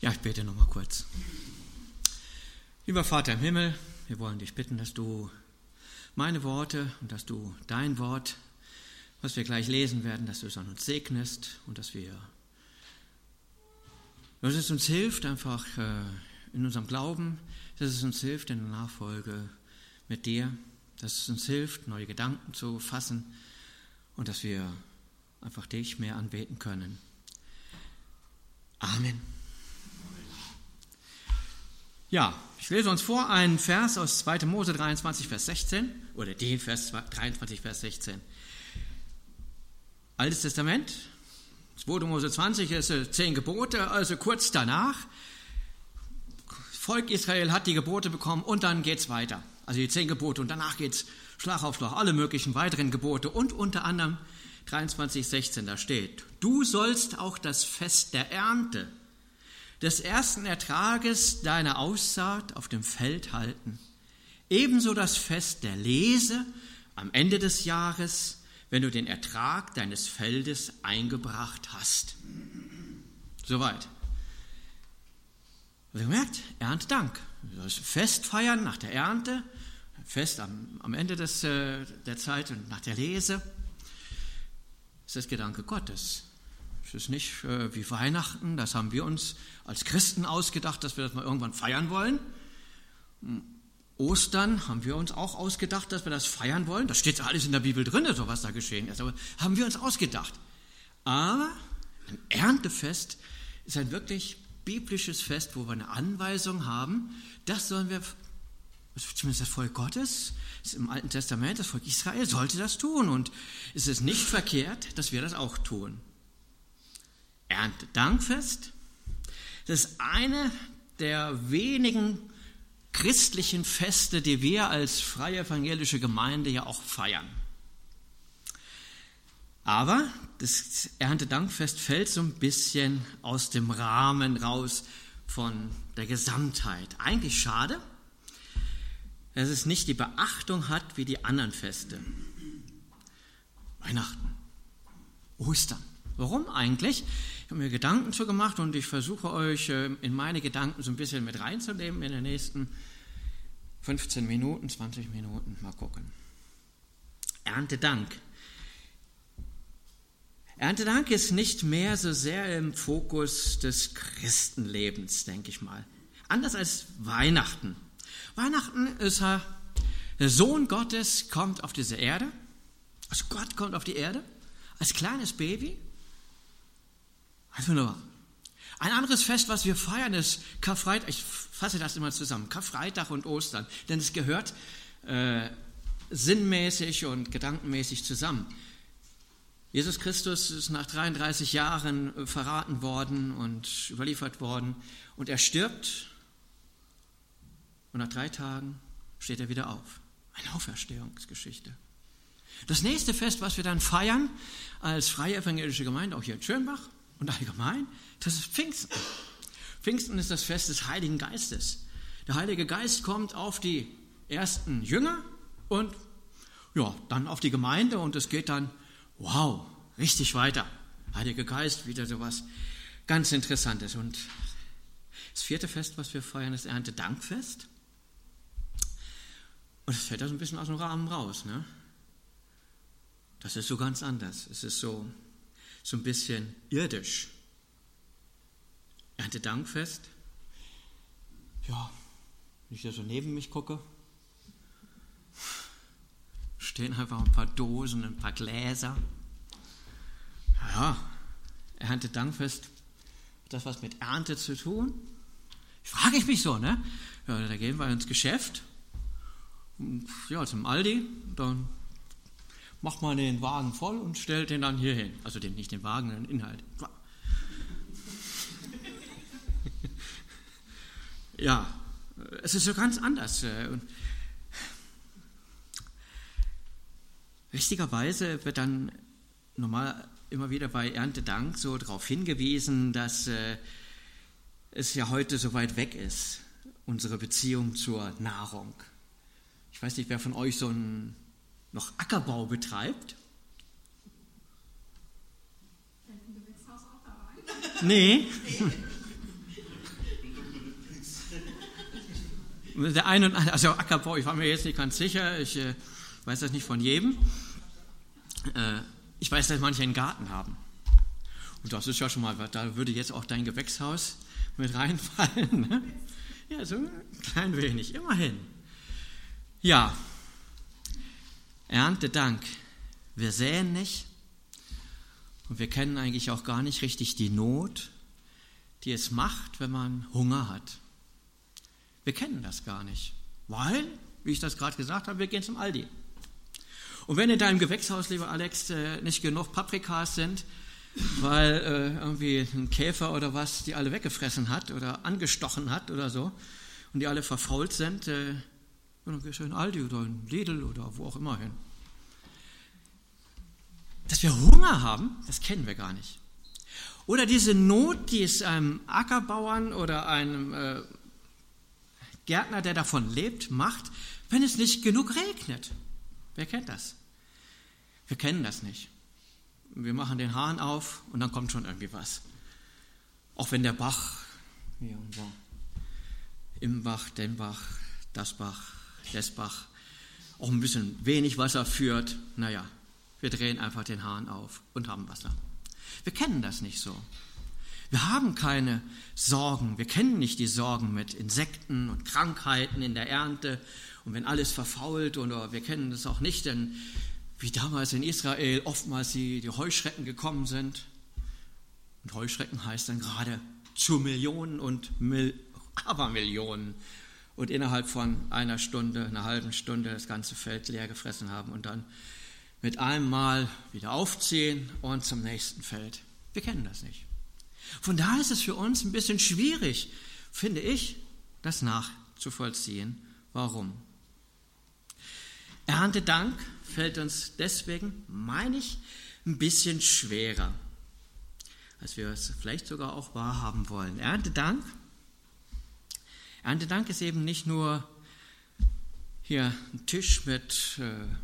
Ja, ich bete noch mal kurz. Lieber Vater im Himmel, wir wollen dich bitten, dass du meine Worte und dass du dein Wort, was wir gleich lesen werden, dass du es an uns segnest und dass es uns hilft, einfach in unserem Glauben, dass es uns hilft in der Nachfolge mit dir, dass es uns hilft, neue Gedanken zu fassen und dass wir einfach dich mehr anbeten können. Amen. Ja, ich lese uns vor einen Vers aus 2. Mose 23, Vers 16, oder den Vers 23, Vers 16. Altes Testament, 2. Mose 20 ist 10 Gebote, also kurz danach. Das Volk Israel hat die Gebote bekommen und dann geht es weiter. Also die 10 Gebote und danach geht es Schlag auf Schlag, alle möglichen weiteren Gebote und unter anderem 23, 16, da steht: Du sollst auch das Fest der Ernte, des ersten Ertrages deiner Aussaat auf dem Feld halten, ebenso das Fest der Lese am Ende des Jahres, wenn du den Ertrag deines Feldes eingebracht hast. Soweit. Also gemerkt, Erntedank. Das Fest feiern nach der Ernte, Fest am Ende der Zeit und nach der Lese. Das ist das Gedanke Gottes. Es ist nicht wie Weihnachten, das haben wir uns als Christen ausgedacht, dass wir das mal irgendwann feiern wollen. Ostern haben wir uns auch ausgedacht, dass wir das feiern wollen. Das steht alles in der Bibel drin, so was da geschehen ist, aber haben wir uns ausgedacht. Aber ein Erntefest ist ein wirklich biblisches Fest, wo wir eine Anweisung haben, das sollen wir, zumindest das Volk Gottes, ist im Alten Testament, das Volk Israel sollte das tun und es ist nicht verkehrt, dass wir das auch tun. Erntedankfest, das ist eine der wenigen christlichen Feste, die wir als freie evangelische Gemeinde ja auch feiern. Aber das Erntedankfest fällt so ein bisschen aus dem Rahmen raus von der Gesamtheit. Eigentlich schade, dass es nicht die Beachtung hat wie die anderen Feste. Weihnachten, Ostern. Warum eigentlich? Ich habe mir Gedanken zu gemacht und ich versuche euch in meine Gedanken so ein bisschen mit reinzunehmen in den nächsten 15 Minuten, 20 Minuten. Mal gucken. Erntedank. Erntedank ist nicht mehr so sehr im Fokus des Christenlebens, denke ich mal. Anders als Weihnachten. Weihnachten ist der Sohn Gottes kommt auf diese Erde. Also Gott kommt auf die Erde als kleines Baby. Also nur. Ein anderes Fest, was wir feiern, ist Karfreitag. Ich fasse das immer zusammen. Karfreitag und Ostern. Denn es gehört sinnmäßig und gedankenmäßig zusammen. Jesus Christus ist nach 33 Jahren verraten worden und überliefert worden. Und er stirbt. Und nach 3 Tagen steht er wieder auf. Eine Auferstehungsgeschichte. Das nächste Fest, was wir dann feiern als freie evangelische Gemeinde, auch hier in Schönbach, und allgemein, das ist Pfingsten. Pfingsten ist das Fest des Heiligen Geistes. Der Heilige Geist kommt auf die ersten Jünger und ja, dann auf die Gemeinde und es geht dann, wow, richtig weiter. Heiliger Geist, wieder sowas ganz Interessantes. Und das 4. Fest, was wir feiern, ist Erntedankfest. Und das fällt da so ein bisschen aus dem Rahmen raus, ne? Das ist so ganz anders. Es ist so ein bisschen irdisch. Erntedankfest. Ja, wenn ich da so neben mich gucke, stehen einfach ein paar Dosen, ein paar Gläser. Ja, Erntedankfest, hat das was mit Ernte zu tun? Frage ich mich so, ne? Ja, da gehen wir ins Geschäft, und, ja, zum Aldi, dann macht man den Wagen voll und stellt den dann hier hin. Also nicht den Wagen, den Inhalt. Ja, es ist so ganz anders. Richtigerweise wird dann normal immer wieder bei Erntedank so darauf hingewiesen, dass es ja heute so weit weg ist, unsere Beziehung zur Nahrung. Ich weiß nicht, wer von euch noch Ackerbau betreibt. Nee. Der eine, also Ackerbau, ich war mir jetzt nicht ganz sicher, ich weiß das nicht von jedem. Ich weiß, dass manche einen Garten haben. Und das ist ja schon mal, da würde jetzt auch dein Gewächshaus mit reinfallen. Ne? Ja, so ein klein wenig, immerhin. Ja, Erntedank. Wir säen nicht und wir kennen eigentlich auch gar nicht richtig die Not, die es macht, wenn man Hunger hat. Wir kennen das gar nicht, weil, wie ich das gerade gesagt habe, wir gehen zum Aldi. Und wenn in deinem Gewächshaus, lieber Alex, nicht genug Paprikas sind, weil irgendwie ein Käfer oder was die alle weggefressen hat oder angestochen hat oder so und die alle verfault sind, dann gehst du in Aldi oder in Lidl oder wo auch immer hin. Dass wir Hunger haben, das kennen wir gar nicht. Oder diese Not, die es einem Ackerbauern oder einem Gärtner, der davon lebt, macht, wenn es nicht genug regnet. Wer kennt das? Wir kennen das nicht. Wir machen den Hahn auf und dann kommt schon irgendwie was. Auch wenn der Bach, hier und so, im Bach, den Bach, das Bach, des Bach, auch ein bisschen wenig Wasser führt, naja, wir drehen einfach den Hahn auf und haben Wasser. Wir kennen das nicht so. Wir haben keine Sorgen. Wir kennen nicht die Sorgen mit Insekten und Krankheiten in der Ernte und wenn alles verfault. Oder wir kennen das auch nicht, denn wie damals in Israel oftmals die Heuschrecken gekommen sind. Und Heuschrecken heißt dann gerade zu Millionen und Abermillionen. Und innerhalb von einer halben Stunde das ganze Feld leer gefressen haben und dann mit einem Mal wieder aufziehen und zum nächsten Feld. Wir kennen das nicht. Von daher ist es für uns ein bisschen schwierig, finde ich, das nachzuvollziehen. Warum? Erntedank fällt uns deswegen, meine ich, ein bisschen schwerer, als wir es vielleicht sogar auch wahrhaben wollen. Erntedank ist eben nicht nur hier ein Tisch mit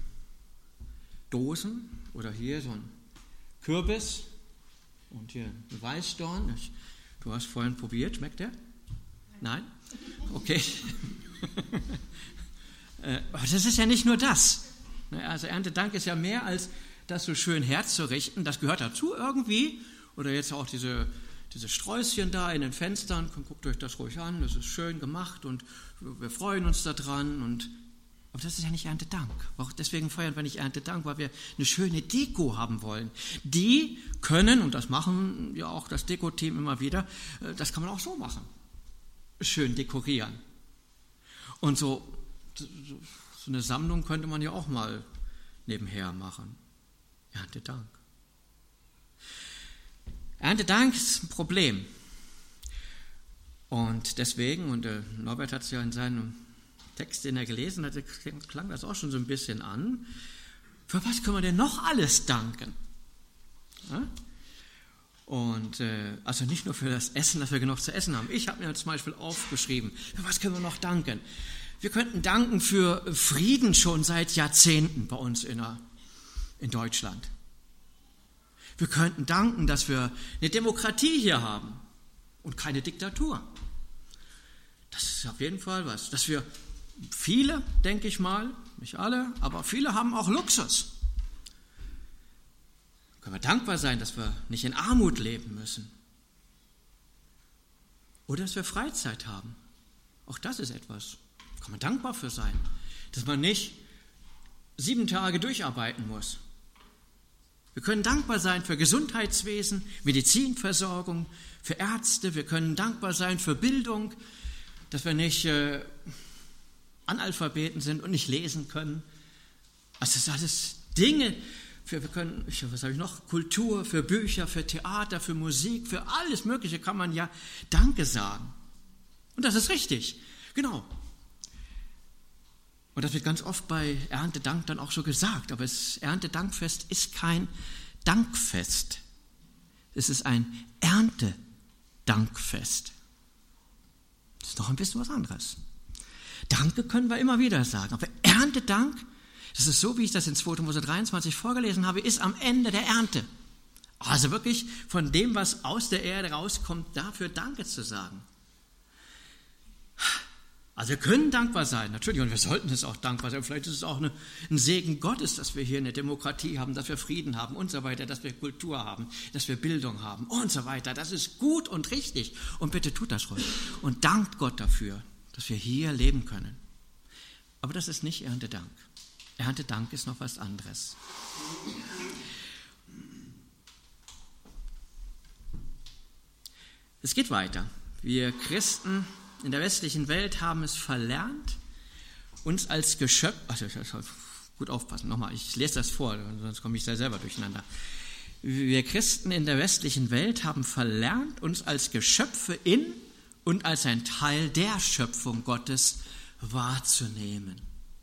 Dosen oder hier so ein Kürbis und hier ein Weißdorn. Du hast vorhin probiert, schmeckt der? Nein? Okay. Aber das ist ja nicht nur das. Also Erntedank ist ja mehr als das so schön herzurichten. Das gehört dazu irgendwie. Oder jetzt auch diese Sträußchen da in den Fenstern. Guckt euch das ruhig an. Das ist schön gemacht und wir freuen uns daran. Aber das ist ja nicht Erntedank. Deswegen feiern wir nicht Erntedank, weil wir eine schöne Deko haben wollen. Die können, und das machen ja auch das Deko-Team immer wieder, das kann man auch so machen. Schön dekorieren. Und so eine Sammlung könnte man ja auch mal nebenher machen. Erntedank. Erntedank ist ein Problem. Und deswegen, und Norbert hat es ja in seinem Text, den er gelesen hatte, klang das auch schon so ein bisschen an. Für was können wir denn noch alles danken? Ja? Und also nicht nur für das Essen, dass wir genug zu essen haben. Ich habe mir zum Beispiel aufgeschrieben, für was können wir noch danken? Wir könnten danken für Frieden schon seit Jahrzehnten bei uns in Deutschland. Wir könnten danken, dass wir eine Demokratie hier haben und keine Diktatur. Das ist auf jeden Fall was. Dass wir viele, denke ich mal, nicht alle, aber viele haben auch Luxus. Können wir dankbar sein, dass wir nicht in Armut leben müssen. Oder dass wir Freizeit haben. Auch das ist etwas. Da kann man dankbar für sein. Dass man nicht 7 Tage durcharbeiten muss. Wir können dankbar sein für Gesundheitswesen, Medizinversorgung, für Ärzte. Wir können dankbar sein für Bildung, dass wir nicht Analphabeten sind und nicht lesen können. Also das sind alles Dinge, wir können, was habe ich noch? Kultur, für Bücher, für Theater, für Musik, für alles Mögliche kann man ja Danke sagen. Und das ist richtig, genau. Und das wird ganz oft bei Erntedank dann auch so gesagt. Aber das Erntedankfest ist kein Dankfest. Es ist ein Erntedankfest. Das ist noch ein bisschen was anderes. Danke können wir immer wieder sagen. Aber Erntedank, das ist so, wie ich das in 2. Mose 23 vorgelesen habe, ist am Ende der Ernte. Also wirklich von dem, was aus der Erde rauskommt, dafür Danke zu sagen. Also wir können dankbar sein, natürlich, und wir sollten es auch dankbar sein. Vielleicht ist es auch ein Segen Gottes, dass wir hier eine Demokratie haben, dass wir Frieden haben und so weiter, dass wir Kultur haben, dass wir Bildung haben und so weiter. Das ist gut und richtig. Und bitte tut das ruhig. Und dankt Gott dafür, dass wir hier leben können. Aber das ist nicht Erntedank. Erntedank ist noch was anderes. Es geht weiter. Wir Christen in der westlichen Welt haben es verlernt, uns als Geschöpf, gut aufpassen, nochmal, ich lese das vor, sonst komme ich da selber durcheinander. Wir Christen in der westlichen Welt haben verlernt, uns als Geschöpfe in und als ein Teil der Schöpfung Gottes wahrzunehmen.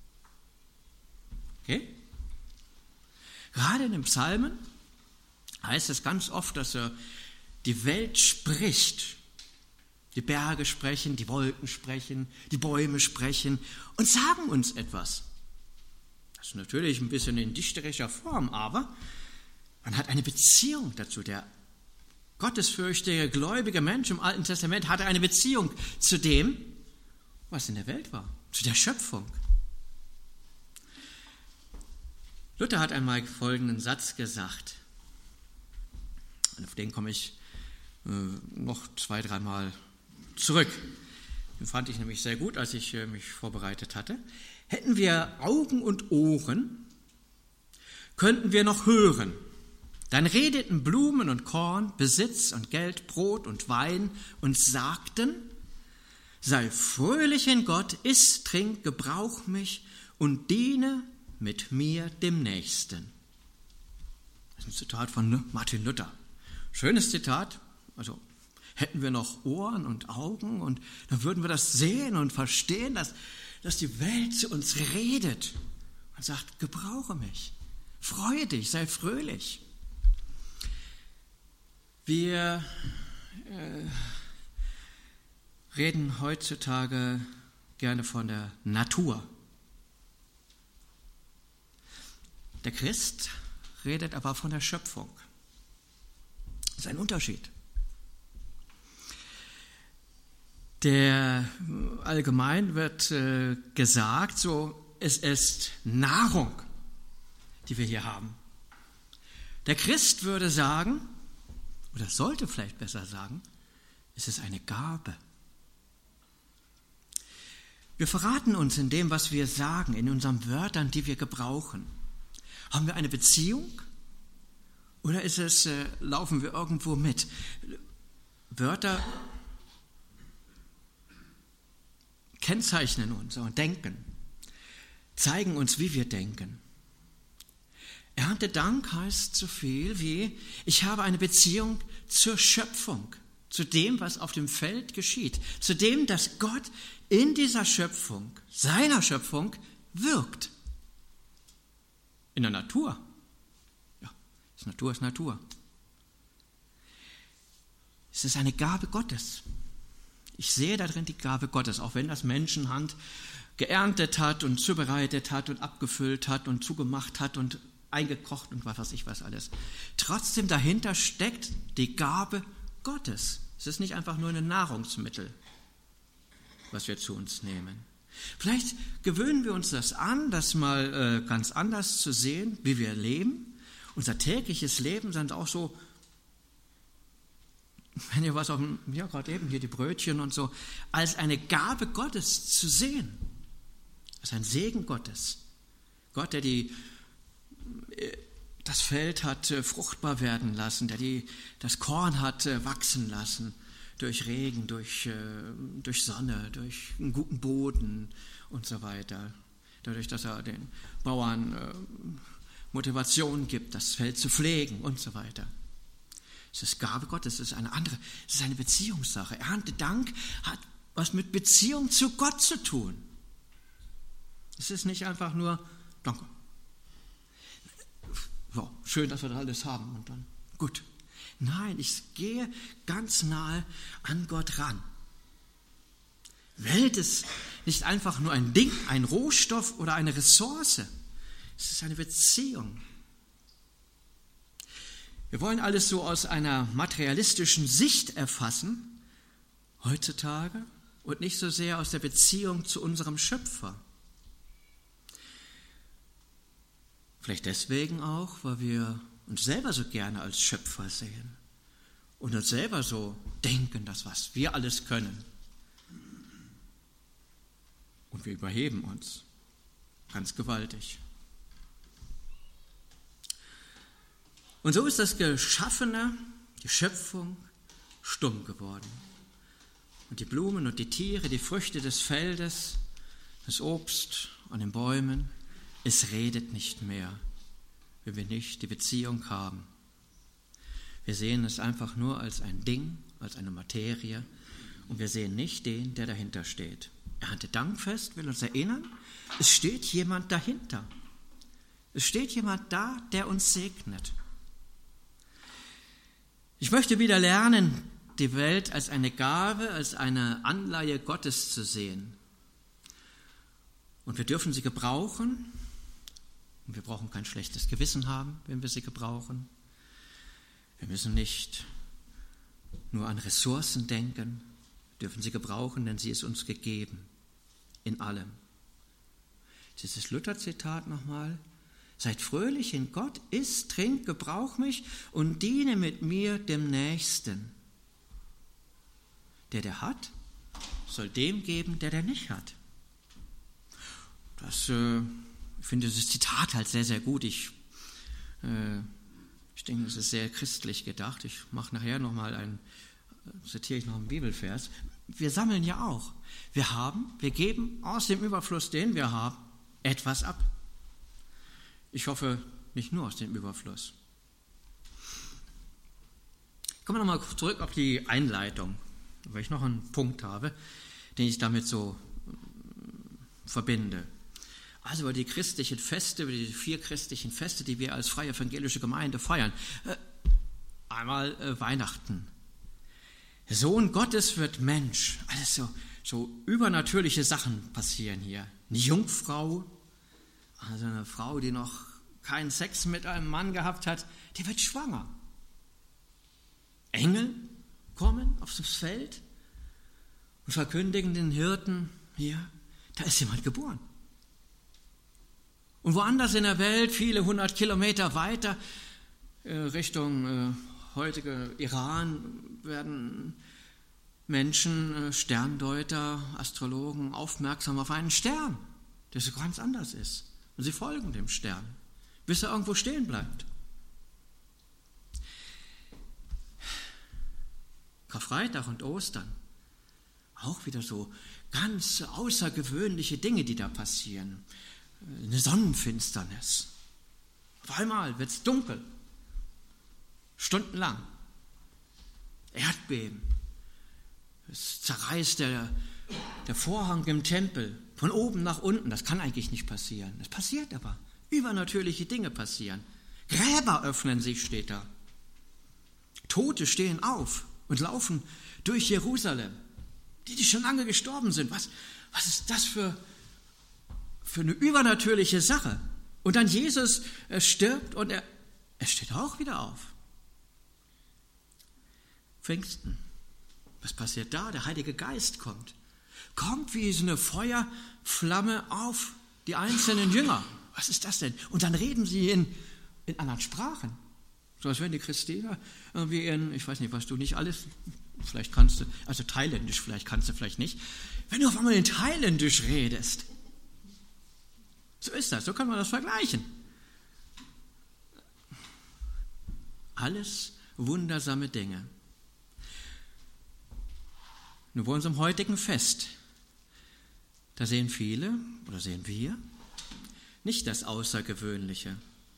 Okay? Gerade in den Psalmen heißt es ganz oft, dass die Welt spricht. Die Berge sprechen, die Wolken sprechen, die Bäume sprechen und sagen uns etwas. Das ist natürlich ein bisschen in dichterischer Form, aber man hat eine Beziehung dazu. Der gottesfürchtige, gläubige Mensch im Alten Testament hatte eine Beziehung zu dem, was in der Welt war, zu der Schöpfung. Luther hat einmal folgenden Satz gesagt, und auf den komme ich noch 2-3 Mal zurück. Den fand ich nämlich sehr gut, als ich mich vorbereitet hatte. Hätten wir Augen und Ohren, könnten wir noch hören. Dann redeten Blumen und Korn, Besitz und Geld, Brot und Wein und sagten, sei fröhlich in Gott, iss, trink, gebrauch mich und diene mit mir dem Nächsten. Das ist ein Zitat von Martin Luther. Schönes Zitat, also hätten wir noch Ohren und Augen und dann würden wir das sehen und verstehen, dass die Welt zu uns redet und sagt, gebrauche mich, freue dich, sei fröhlich. Wir reden heutzutage gerne von der Natur. Der Christ redet aber von der Schöpfung. Das ist ein Unterschied. Allgemein wird gesagt, so, es ist Nahrung, die wir hier haben. Der Christ würde sagen, oder sollte vielleicht besser sagen, es ist eine Gabe. Wir verraten uns in dem, was wir sagen, in unseren Wörtern, die wir gebrauchen. Haben wir eine Beziehung oder laufen wir irgendwo mit? Wörter kennzeichnen unser Denken, zeigen uns, wie wir denken. Erntedank heißt so viel wie, ich habe eine Beziehung zur Schöpfung, zu dem, was auf dem Feld geschieht, zu dem, dass Gott in dieser Schöpfung, seiner Schöpfung, wirkt. In der Natur. Ja, Natur ist Natur. Es ist eine Gabe Gottes. Ich sehe darin die Gabe Gottes, auch wenn das Menschenhand geerntet hat und zubereitet hat und abgefüllt hat und zugemacht hat und eingekocht und was weiß ich was alles. Trotzdem dahinter steckt die Gabe Gottes. Es ist nicht einfach nur ein Nahrungsmittel, was wir zu uns nehmen. Vielleicht gewöhnen wir uns das an, das mal ganz anders zu sehen, wie wir leben. Unser tägliches Leben sind auch so, wenn ihr was gerade eben hier die Brötchen und so, als eine Gabe Gottes zu sehen. Als ein Segen Gottes. Gott, der das Feld hat fruchtbar werden lassen, der das Korn hat wachsen lassen, durch Regen, durch Sonne, durch einen guten Boden und so weiter. Dadurch, dass er den Bauern Motivation gibt, das Feld zu pflegen und so weiter. Es ist Gabe Gottes, es ist eine Beziehungssache. Erntedank hat was mit Beziehung zu Gott zu tun. Es ist nicht einfach nur, danke. Ja, schön, dass wir das alles haben und dann gut. Nein, ich gehe ganz nahe an Gott ran. Welt ist nicht einfach nur ein Ding, ein Rohstoff oder eine Ressource. Es ist eine Beziehung. Wir wollen alles so aus einer materialistischen Sicht erfassen, heutzutage, und nicht so sehr aus der Beziehung zu unserem Schöpfer. Vielleicht deswegen auch, weil wir uns selber so gerne als Schöpfer sehen und uns selber so denken, das, was wir alles können. Und wir überheben uns ganz gewaltig. Und so ist das Geschaffene, die Schöpfung, stumm geworden. Und die Blumen und die Tiere, die Früchte des Feldes, das Obst an den Bäumen, es redet nicht mehr, wenn wir nicht die Beziehung haben. Wir sehen es einfach nur als ein Ding, als eine Materie und wir sehen nicht den, der dahinter steht. Erntedankfest will uns erinnern, es steht jemand dahinter. Es steht jemand da, der uns segnet. Ich möchte wieder lernen, die Welt als eine Gabe, als eine Anleihe Gottes zu sehen. Und wir dürfen sie gebrauchen. Und wir brauchen kein schlechtes Gewissen haben, wenn wir sie gebrauchen. Wir müssen nicht nur an Ressourcen denken, wir dürfen sie gebrauchen, denn sie ist uns gegeben, in allem. Dieses Luther-Zitat nochmal. Seid fröhlich in Gott, iss, trink, gebrauch mich und diene mit mir dem Nächsten. Der hat, soll dem geben, der nicht hat. Ich finde dieses Zitat halt sehr, sehr gut. Ich denke, es ist sehr christlich gedacht. Ich mache nachher zitiere ich noch einen Bibelvers. Wir sammeln ja auch. Wir geben aus dem Überfluss, den wir haben, etwas ab. Ich hoffe, nicht nur aus dem Überfluss. Kommen wir nochmal zurück auf die Einleitung, weil ich noch einen Punkt habe, den ich damit so verbinde. Also über die christlichen Feste, über die 4 christlichen Feste, die wir als freie evangelische Gemeinde feiern. Einmal Weihnachten. Der Sohn Gottes wird Mensch. Alles so übernatürliche Sachen passieren hier. Eine Jungfrau, also eine Frau, die noch keinen Sex mit einem Mann gehabt hat, die wird schwanger. Engel kommen aufs Feld und verkündigen den Hirten, hier, da ist jemand geboren. Und woanders in der Welt, viele 100 Kilometer weiter, Richtung heutige Iran, werden Menschen, Sterndeuter, Astrologen aufmerksam auf einen Stern, der so ganz anders ist. Und sie folgen dem Stern, bis er irgendwo stehen bleibt. Karfreitag und Ostern, auch wieder so ganz außergewöhnliche Dinge, die da passieren. Eine Sonnenfinsternis. Auf einmal wird es dunkel. Stundenlang. Erdbeben. Es zerreißt der Vorhang im Tempel von oben nach unten. Das kann eigentlich nicht passieren. Das passiert aber. Übernatürliche Dinge passieren. Gräber öffnen sich, steht da. Tote stehen auf und laufen durch Jerusalem. Die schon lange gestorben sind. Was ist das für eine übernatürliche Sache? Und dann Jesus stirbt und er steht auch wieder auf. Pfingsten. Was passiert da? Der Heilige Geist kommt. Kommt wie so eine Feuerflamme auf die einzelnen Jünger. Was ist das denn? Und dann reden sie in anderen Sprachen. So als wenn die Christina irgendwie ich weiß nicht, was du nicht alles, vielleicht kannst du, also Thailändisch vielleicht kannst du vielleicht nicht. Wenn du auf einmal in Thailändisch redest. So ist das, so kann man das vergleichen. Alles wundersame Dinge. Nur bei unserem heutigen Fest, da sehen viele, oder sehen wir, nicht das Außergewöhnliche.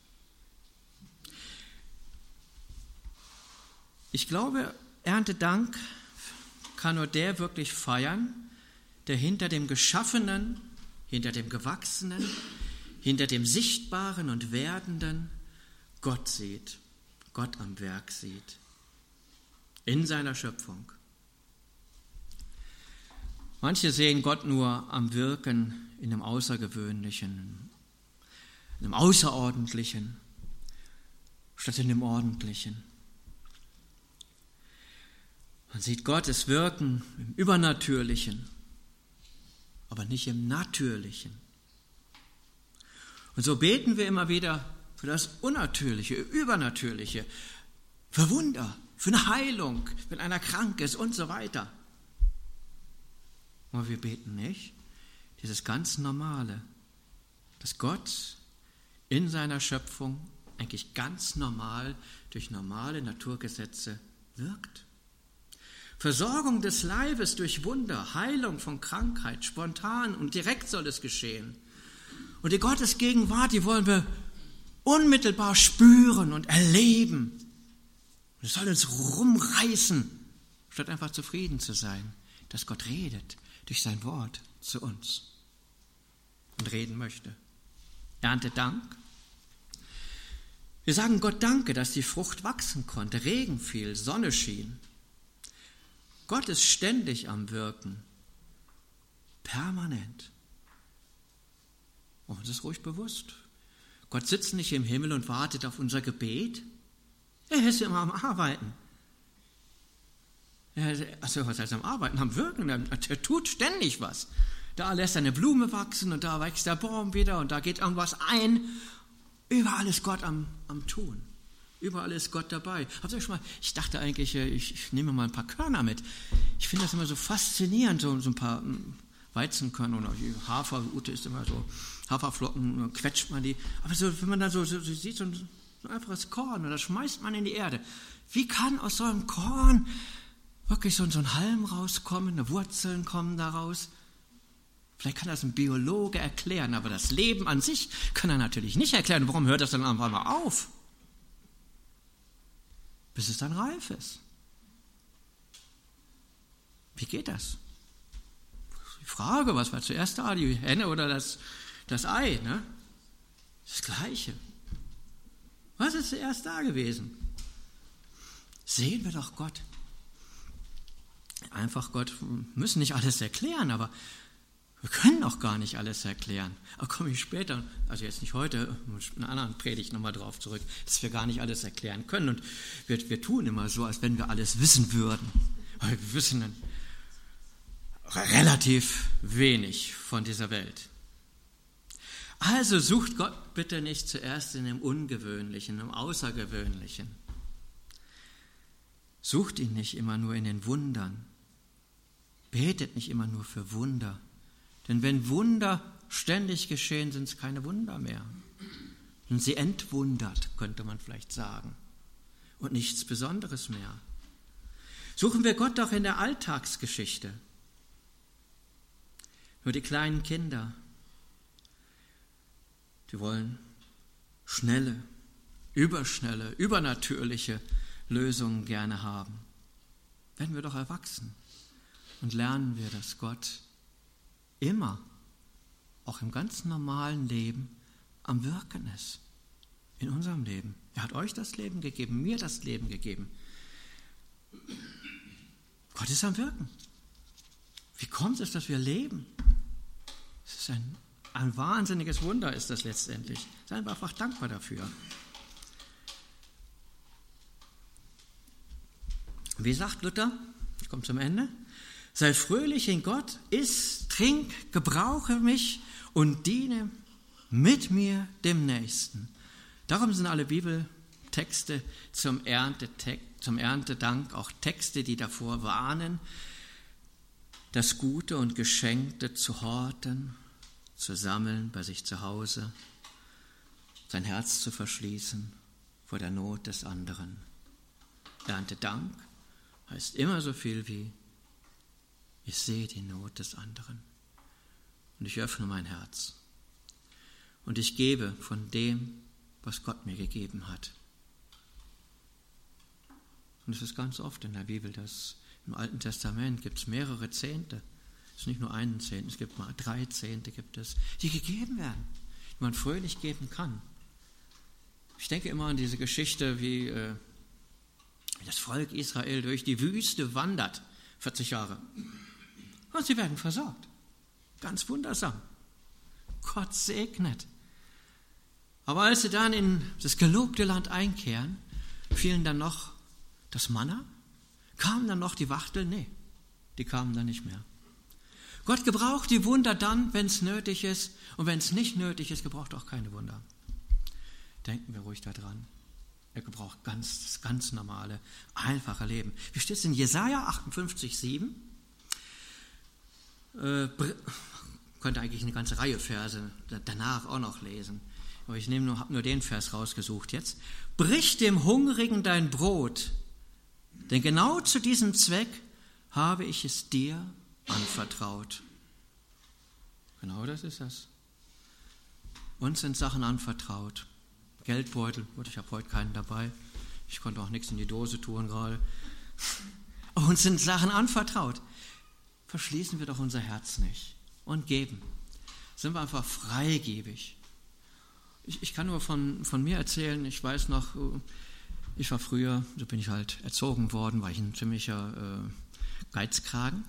Ich glaube, Erntedank kann nur der wirklich feiern, der hinter dem Geschaffenen, hinter dem Gewachsenen, hinter dem Sichtbaren und Werdenden Gott sieht, Gott am Werk sieht, in seiner Schöpfung. Manche sehen Gott nur am Wirken in dem Außergewöhnlichen, in dem Außerordentlichen, statt in dem Ordentlichen. Man sieht Gottes Wirken im Übernatürlichen, aber nicht im Natürlichen. Und so beten wir immer wieder für das Unnatürliche, Übernatürliche, für Wunder, für eine Heilung, wenn einer krank ist und so weiter. Aber wir beten nicht dieses ganz Normale, dass Gott in seiner Schöpfung eigentlich ganz normal durch normale Naturgesetze wirkt. Versorgung des Leibes durch Wunder, Heilung von Krankheit, spontan und direkt soll es geschehen. Und die Gottesgegenwart, die wollen wir unmittelbar spüren und erleben. Und es soll uns rumreißen, statt einfach zufrieden zu sein, dass Gott redet durch sein Wort zu uns und reden möchte. Erntedank. Wir sagen Gott Danke, dass die Frucht wachsen konnte, Regen fiel, Sonne schien. Gott ist ständig am Wirken, permanent. Und das ist ruhig bewusst. Gott sitzt nicht im Himmel und wartet auf unser Gebet. Er ist immer am Arbeiten. Also was heißt am Arbeiten? Am Wirken. Er tut ständig was. Da lässt er eine Blume wachsen und da wächst der Baum wieder und da geht irgendwas ein. Überall ist Gott am Tun. Überall ist Gott dabei. Ich dachte eigentlich, ich nehme mal ein paar Körner mit. Ich finde das immer so faszinierend, so ein paar Weizenkörner oder Hafer, Ute ist immer so, Haferflocken, quetscht man die. Aber so, wenn man da so sieht, so ein einfaches Korn, und das schmeißt man in die Erde. Wie kann aus so einem Korn wirklich so ein Halm rauskommen, Wurzeln kommen daraus? Vielleicht kann das ein Biologe erklären, aber das Leben an sich kann er natürlich nicht erklären. Warum hört das dann einfach mal auf? Bis es dann reif ist. Wie geht das? Die Frage, was war zuerst da, die Henne oder das Ei? Ne? Das Gleiche. Was ist zuerst da gewesen? Sehen wir doch Gott. Einfach Gott, wir müssen nicht alles erklären, aber wir können auch gar nicht alles erklären. Aber komme ich später, also jetzt nicht heute, in einer anderen Predigt nochmal drauf zurück, dass wir gar nicht alles erklären können. Und wir tun immer so, als wenn wir alles wissen würden. Aber wir wissen dann relativ wenig von dieser Welt. Also sucht Gott bitte nicht zuerst in dem Ungewöhnlichen, im Außergewöhnlichen. Sucht ihn nicht immer nur in den Wundern. Betet nicht immer nur für Wunder. Denn wenn Wunder ständig geschehen, sind es keine Wunder mehr. Und sie entwundert, könnte man vielleicht sagen. Und nichts Besonderes mehr. Suchen wir Gott doch in der Alltagsgeschichte. Nur die kleinen Kinder, die wollen schnelle, überschnelle, übernatürliche Lösungen gerne haben. Werden wir doch erwachsen und lernen wir, dass Gott immer, auch im ganz normalen Leben, am Wirken ist. In unserem Leben. Er hat euch das Leben gegeben, mir das Leben gegeben. Gott ist am Wirken. Wie kommt es, dass wir leben? Es ist ein wahnsinniges Wunder, ist das letztendlich. Seien wir einfach dankbar dafür. Wie sagt Luther? Ich komme zum Ende. Sei fröhlich in Gott, iss, trink, gebrauche mich und diene mit mir dem Nächsten. Darum sind alle Bibeltexte zum Erntedank auch Texte, die davor warnen, das Gute und Geschenkte zu horten, zu sammeln bei sich zu Hause, sein Herz zu verschließen vor der Not des anderen. Erntedank heißt immer so viel wie: Ich sehe die Not des anderen und ich öffne mein Herz und ich gebe von dem, was Gott mir gegeben hat. Und es ist ganz oft in der Bibel, dass im Alten Testament gibt es mehrere Zehnte. Es ist nicht nur einen Zehnten, es gibt mal 3 Zehnte, gibt es, die gegeben werden, die man fröhlich geben kann. Ich denke immer an diese Geschichte, wie das Volk Israel durch die Wüste wandert, 40 Jahre. Und sie werden versorgt. Ganz wundersam. Gott segnet. Aber als sie dann in das gelobte Land einkehren, fielen dann noch das Manna? Kamen dann noch die Wachteln? Nee, die kamen dann nicht mehr. Gott gebraucht die Wunder dann, wenn es nötig ist. Und wenn es nicht nötig ist, gebraucht er auch keine Wunder. Denken wir ruhig daran. Er gebraucht das ganz normale, einfache Leben. Wie steht es in Jesaja 58,7? Könnte eigentlich eine ganze Reihe Verse danach auch noch lesen. Aber ich habe nur den Vers rausgesucht jetzt. Brich dem Hungrigen dein Brot, denn genau zu diesem Zweck habe ich es dir anvertraut. Genau das ist es. Uns sind Sachen anvertraut. Geldbeutel, gut, ich habe heute keinen dabei. Ich konnte auch nichts in die Dose tun gerade. Aber uns sind Sachen anvertraut. Verschließen wir doch unser Herz nicht und geben. Sind wir einfach freigebig. Ich kann nur von mir erzählen, ich weiß noch, ich war früher, so bin ich halt erzogen worden, war ich ein ziemlicher Geizkragen.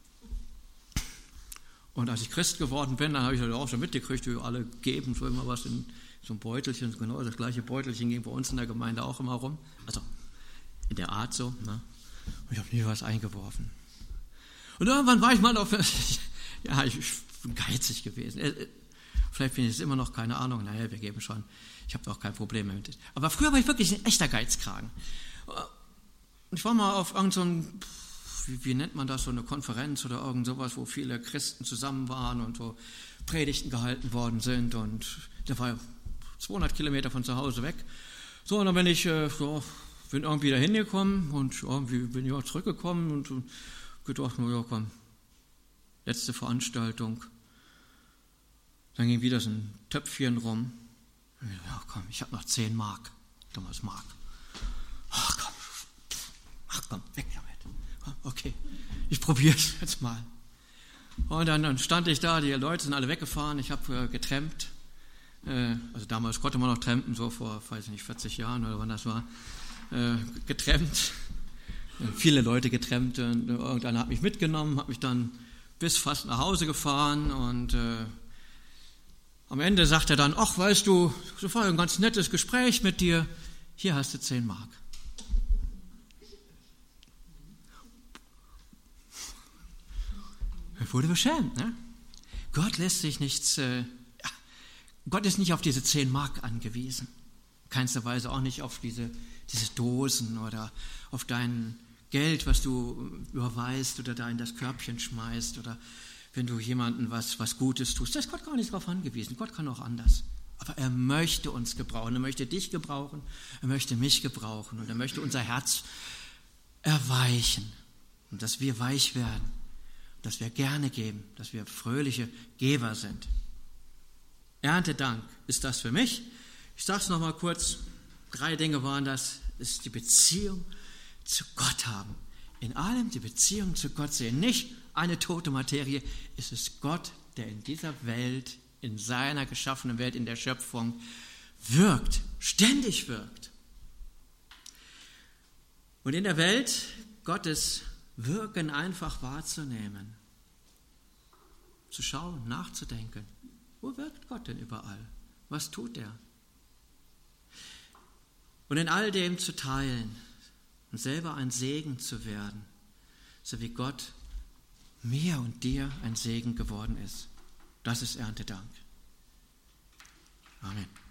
Und als ich Christ geworden bin, dann habe ich halt auch schon mitgekriegt, wie alle geben so immer was in so ein Beutelchen, genau das gleiche Beutelchen ging bei uns in der Gemeinde auch immer rum. Also in der Art so. Ne? Und ich habe nie was eingeworfen. Und irgendwann war ich mal ich bin geizig gewesen. Vielleicht bin ich es immer noch, keine Ahnung. Naja, wir geben schon. Ich habe auch kein Problem damit. Aber früher war ich wirklich ein echter Geizkragen. Und ich war mal auf irgendeinem, wie nennt man das, so eine Konferenz oder irgend sowas, wo viele Christen zusammen waren und wo Predigten gehalten worden sind. Und da war 200 Kilometer von zu Hause weg. So, und dann bin ich bin irgendwie da hingekommen und irgendwie bin ich auch zurückgekommen und gedacht, ja komm, letzte Veranstaltung. Dann ging wieder so ein Töpfchen rum. Ja komm, ich habe noch 10 Mark. Thomas Mark. Ach komm, weg damit. Okay, ich probiere es jetzt mal. Und dann stand ich da, die Leute sind alle weggefahren, ich habe getrampt. Also damals konnte man noch trampen, so vor, weiß ich nicht, 40 Jahren oder wann das war. Getrampt. Viele Leute getrampt. Und irgendeiner hat mich mitgenommen, hat mich dann bis fast nach Hause gefahren und am Ende sagt er dann, ach, weißt du, das war ein ganz nettes Gespräch mit dir, hier hast du 10 Mark. Ich wurde beschämt, ne? Gott lässt sich nichts, Gott ist nicht auf diese 10 Mark angewiesen. Keinster Weise auch nicht auf diese Dosen oder auf dein Geld, was du überweist oder da in das Körbchen schmeißt oder wenn du jemandem was Gutes tust. Da ist Gott gar nicht darauf angewiesen. Gott kann auch anders. Aber er möchte uns gebrauchen. Er möchte dich gebrauchen. Er möchte mich gebrauchen. Und er möchte unser Herz erweichen. Und dass wir weich werden. Dass wir gerne geben. Dass wir fröhliche Geber sind. Erntedank ist das für mich. Ich sage es nochmal kurz. 3 Dinge waren das. Das ist die Beziehung zu Gott haben. In allem die Beziehung zu Gott sehen. Nicht eine tote Materie. Es ist Gott, der in dieser Welt, in seiner geschaffenen Welt, in der Schöpfung wirkt, ständig wirkt. Und in der Welt Gottes Wirken einfach wahrzunehmen, zu schauen, nachzudenken. Wo wirkt Gott denn überall? Was tut er? Und in all dem zu teilen und selber ein Segen zu werden, so wie Gott mir und dir ein Segen geworden ist. Das ist Erntedank. Amen.